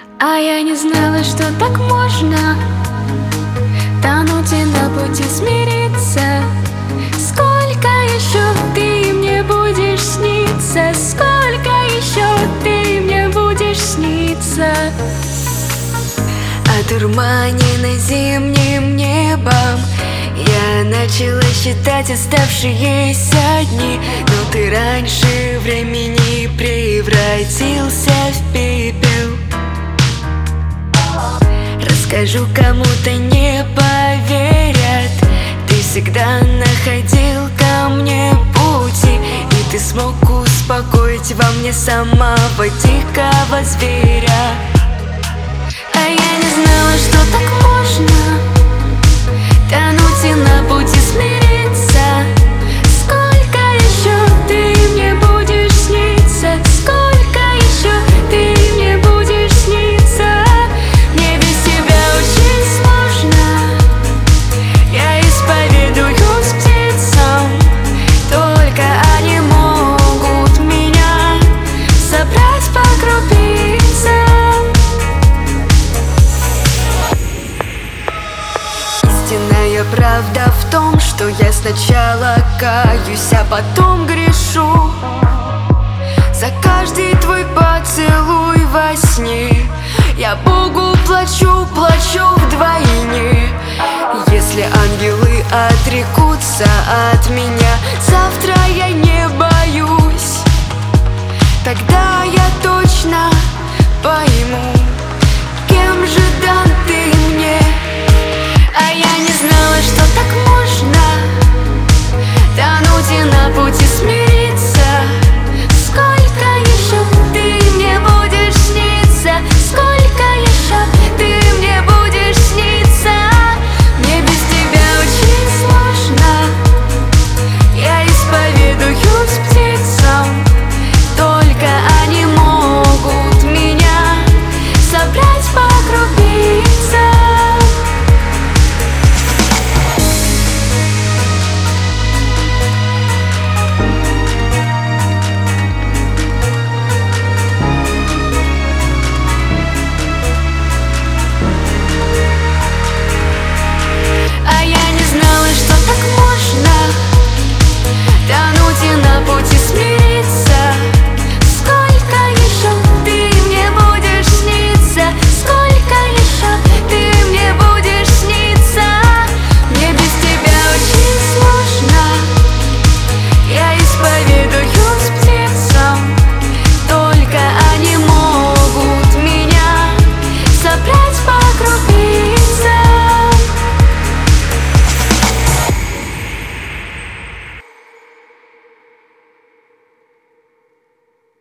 А я не знала, что так можно тонуть и на пути смириться. Сколько еще ты мне будешь сниться? Сколько еще ты мне будешь сниться? Одурманена зимним небом, я начала считать оставшиеся дни. Но ты раньше времени превратился в пепел. Расскажу кому-то, не поверят. Ты всегда находил ко мне пути, и ты смог успокоить во мне самого дикого зверя. А я не знала, что так можно тонуть и на пути смириться. Сколько еще ты мне будешь сниться? Сколько еще ты мне будешь сниться? Мне без тебя очень сложно. Я исповедуюсь птицам, только они могут меня собрать по крупицам. Истинная правда в том, что я сначала каюсь, а потом грешу. За каждый твой поцелуй во сне я Богу плачу, плачу вдвойне. Если ангелы отрекутся от меня, завтра я не боюсь. Тогда я точно пойму.